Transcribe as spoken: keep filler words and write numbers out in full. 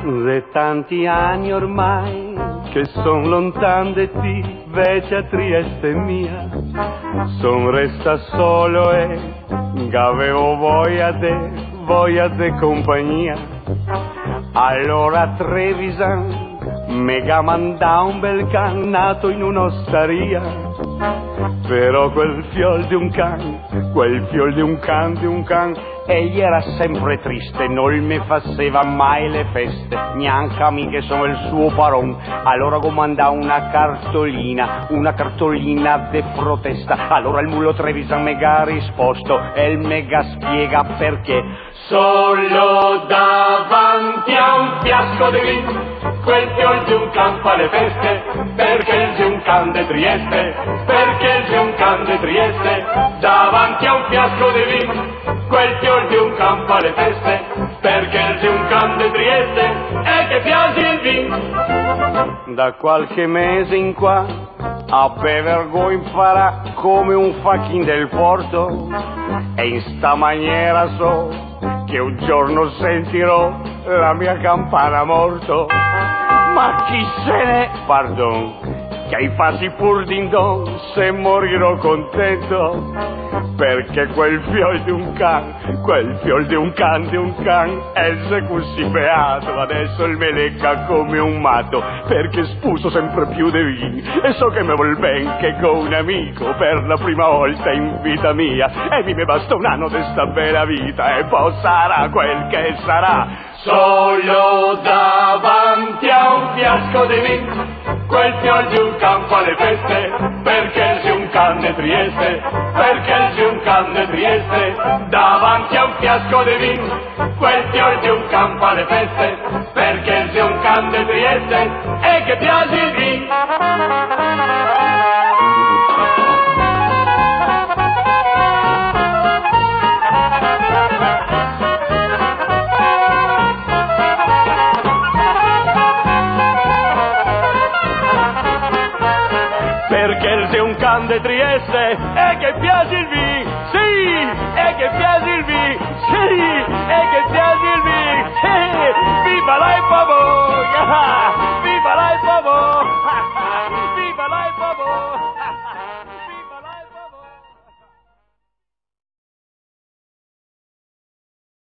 De tanti anni ormai che son lontan de ti, vece a Trieste mia, son resta solo e avevo voglia de, voglia de compagnia. Allora Trevisan mega manda un bel can nato in un'osteria, però quel fiol di un can, quel fiol di un can, di un can, egli era sempre triste, non mi faceva mai le feste, neanche a me che sono il suo paron. Allora comanda una cartolina, una cartolina de protesta. Allora il mulo Trevisan mega ha risposto e il mega spiega perché. Solo davanti a un fiasco di vino, quel fiol di un can fa le feste, perché il di un can de Trieste, perché il di un can de Trieste, davanti a un fiasco di vino, quel fiol di un can fa le feste, perché il di un can de Trieste è che piace il vino. Da qualche mese in qua a bevergo imparà come un facchin del porto, e in sta maniera so che un giorno sentirò la mia campana morto. Ma chi se ne, pardon, che ai fasi pur d'indon se morirò contento, perché quel fiol di un can, quel fiol di un can, di un can, è così beato, adesso il me lecca come un matto, perché spuso sempre più di vini, e so che me vuol ben che con un amico per la prima volta in vita mia, e mi basta un anno di sta bella vita, e poi sarà quel che sarà. Solo davanti a un fiasco di vino, quel fiol di un can fa le feste, perché il di un can de Trieste, perché il di un can de Trieste, davanti a un fiasco di vino, quel fiol di un can fa le feste, perché il di un can de Trieste, e che piace il vino. Perché il di un can de Trieste e che piace il vino, sì, e che piace il vino, sì, e che piace il vino, sì, viva la